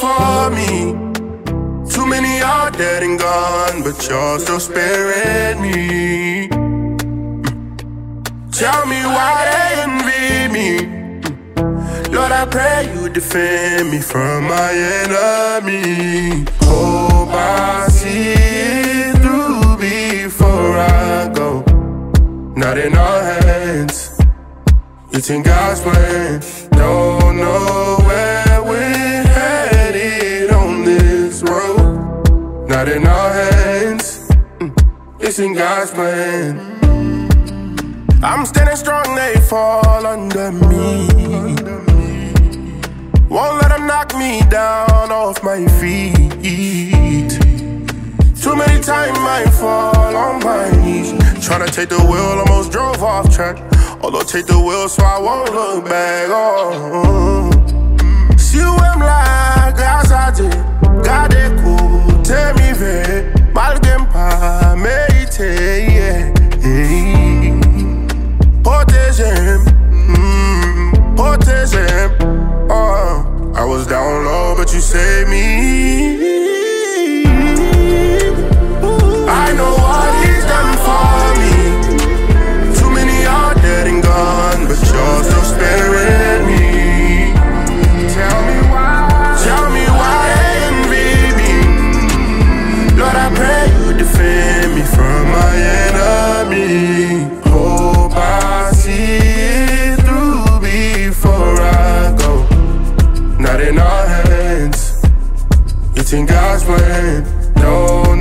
for me. Too many are dead and gone, but you're still sparing me. Tell me why they envy me. Lord, I pray you defend me from my enemy. Hope I see it through before I go. Not in our hands, it's in God's plan. Don't know where we're headed on this road. Not in our hands, it's in God's plan. I'm standing strong, they fall under me. Won't let them knock me down off my feet. Too many times I fall on my knees. Tryna take the wheel, almost drove off track. Although take the wheel so I won't look back. Oh. Si où elle me la grâce à Dieu, gardez côté mi fait, malgré pas mérité. Yeah. Protégez, protégez. Oh, I was down low, but you saved me. I know what he's done for me. Too many are dead and gone, but you're still sparing me. Tell me why they envy me. Lord, I pray you defend me from my enemy. Hope I see it through before I go. Not in our hands, it's in God's plan. No.